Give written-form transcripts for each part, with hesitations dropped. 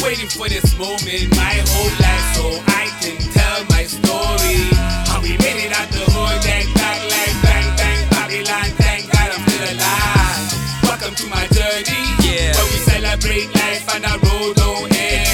waiting for this moment my whole life so I can tell my story. How we made it out the hood, that back like bang bang Babylon. Thank God I'm still alive. Welcome to my journey, where we celebrate life and our road don't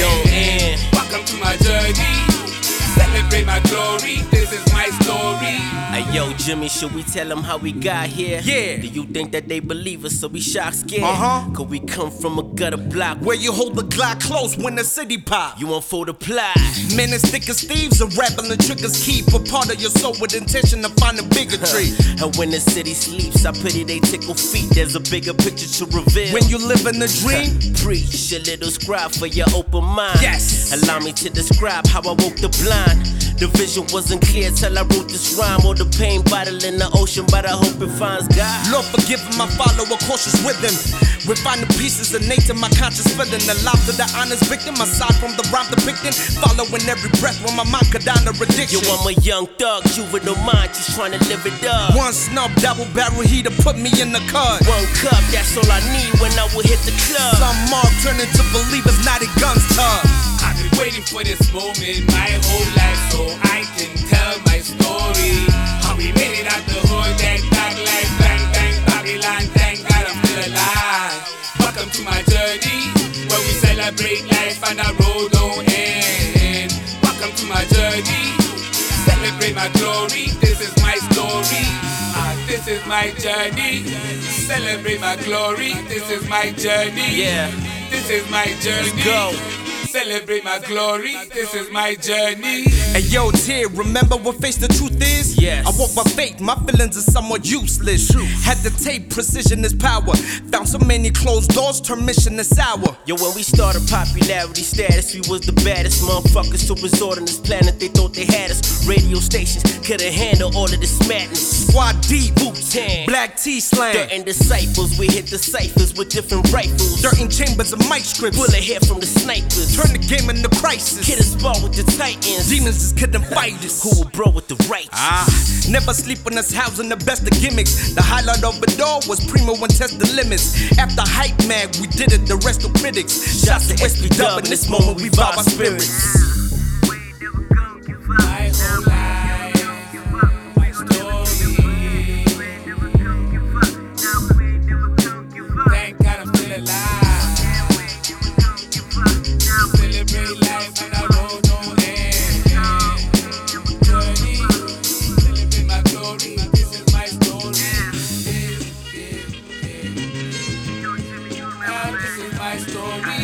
end. Welcome to my journey, celebrate my glory. This is my story. Hey yo, Jimmy, should we tell them how we got here? Yeah. Do you think that they believe us or we shocked, scared? Cause we come from a gutter block where you hold the Glock close when the city pop. You want for the ply. Men as thick as thieves are rapping the triggers keep a part of your soul with intention to find a bigotry. And when the city sleeps, I pity they tickle feet. There's a bigger picture to reveal. When you live in the dream, preach a little scribe for your open mind. Yes. Allow me to describe how I woke the blind. The vision wasn't clear till I wrote this rhyme. Or the pain bottle in the ocean, but I hope it finds God. Lord forgive him, I follow a cautious rhythm. Refine the pieces innate in my conscious feeling. The life of the honest victim, aside from the rhyme depicting. Following every breath when my mind could down a addiction. Yo, I'm a young thug, juvenile mind, just trying to live it up. One snub, double barrel heater, put me in the cut. One cup, that's all I need when I will hit the club. Some mark turn into believers, not in guns tough. I've been waiting for this moment my whole life so I can tell my story. How we made it out the hood, that back like bang bang Babylon. Thank God I'm still alive. Welcome to my journey, where we celebrate life and our road don't end. Welcome to my journey, celebrate my glory. This is my story. This is my journey. Celebrate my glory. This is my journey. Yeah. This is my journey. Let's go. Celebrate my glory, this is my journey. Hey yo, Tear, remember what face the truth is? Yes. I walk by faith, my feelings are somewhat useless. Had to tape, precision is power. Found so many closed doors, turn mission to sour. Yo, when we started popularity status, we was the baddest motherfuckers to resort on this planet. They thought they had us. Radio stations couldn't handle all of this madness. Squad deep, Wu-Tang, Black T slang. Dirt and disciples, we hit the ciphers with different rifles. Dirt in chambers of mic scripts. Bullet hair from the snipers. Turn the game into crisis. Hit a spar with the titans. Demons just couldn't fight us. Who will bro with the right? Never sleep when us housing the best of gimmicks. The highlight of it all was Primo and Test the Limits. After Hype Mag, we did it, the rest of critics. Shots to SP Dub, in this moment we vibe our spirits. My whole life, my story. Thank God I'm still alive. Celebrate life and our road don't end. Journey, celebrate my glory. This is my story. This is my story.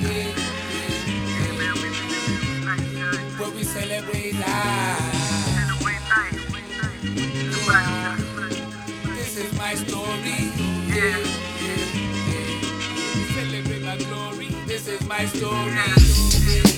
Where we celebrate life. This is my story. Celebrate my glory. This is my story.